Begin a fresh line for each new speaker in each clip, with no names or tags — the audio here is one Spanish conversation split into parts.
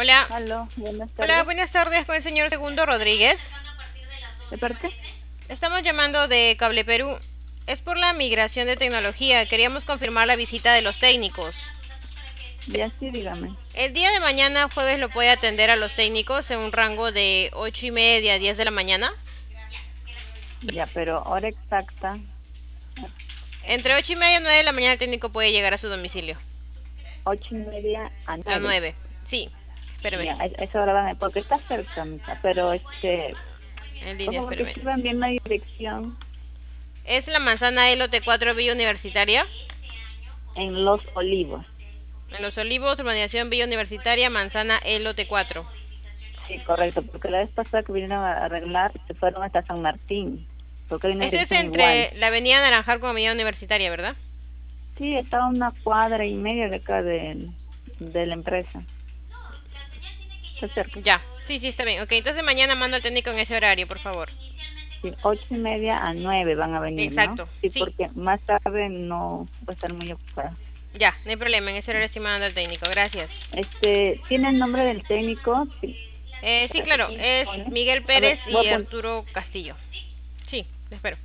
Hola.
Aló, buenas
Hola,
tardes.
buenas tardes con el señor Segundo Rodríguez.
¿De parte?
Estamos llamando de Cable Perú. Es por la migración de tecnología. Queríamos confirmar la visita de los técnicos.
Ya sí, dígame.
El día de mañana, jueves, lo puede atender a los técnicos en un rango de 8:30 a 10 de la mañana.
Ya, pero hora exacta,
Entre 8:30 y 9 de la mañana el técnico puede llegar a su domicilio.
8:30 a
A
9.
9. Sí, espérame.
Ya, esa hora van, porque está cerca, mija, pero
En
por
línea,
favor que
espérame.
escriban bien la dirección
Es la manzana Elote 4 Villa Universitaria.
en Los Olivos.
En Los Olivos, urbanización Villa Universitaria, manzana Elote 4.
Sí, correcto, porque la vez pasada que vinieron a arreglar, se fueron hasta San Martín, porque hay una
Ese es
dirección igual.
entre la avenida Naranjal con avenida Universitaria, ¿verdad?
Sí, está a una cuadra y media de acá de la empresa. Está cerca.
Ya, sí, sí, está bien. Ok, entonces mañana mando al técnico en ese horario, por favor.
Sí, 8:30 a 9 van a venir, ¿no?
Exacto,
Sí,
sí.
porque más tarde no va a estar muy ocupada.
Ya, no hay problema, en ese horario estoy mandando al técnico. Gracias.
¿Tiene el nombre del técnico? Sí.
Sí, claro, es
Pone.
Miguel
A ver,
Pérez
voy
y
a poner.
Arturo Castillo. Sí, le espero.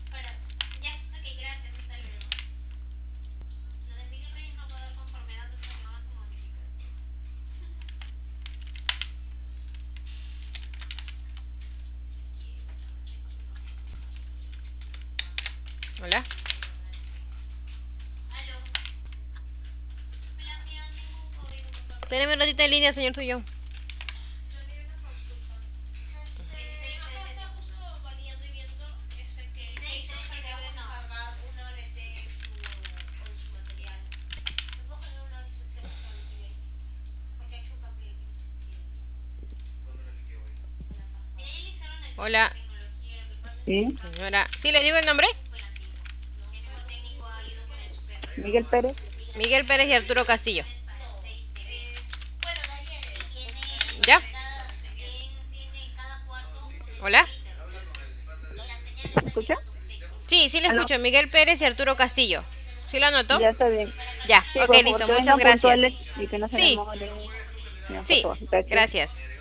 Hola. Espérame un ratito en línea, señor suyo. Hola,
Sí,
señora. ¿Sí le digo el nombre?
Miguel Pérez.
Miguel Pérez y Arturo Castillo. ¿Ya? Hola.
¿Me escucha?
Sí, sí le
Aló,
escucho. Miguel Pérez y Arturo Castillo. ¿Sí lo anotó?
ya está bien.
Ya,
Sí,
ok,
por favor,
listo.
que
Muchas
vengan
gracias.
puntuales y que no se
Sí,
demoren. Ya, por
sí,
favor, gracias.
gracias.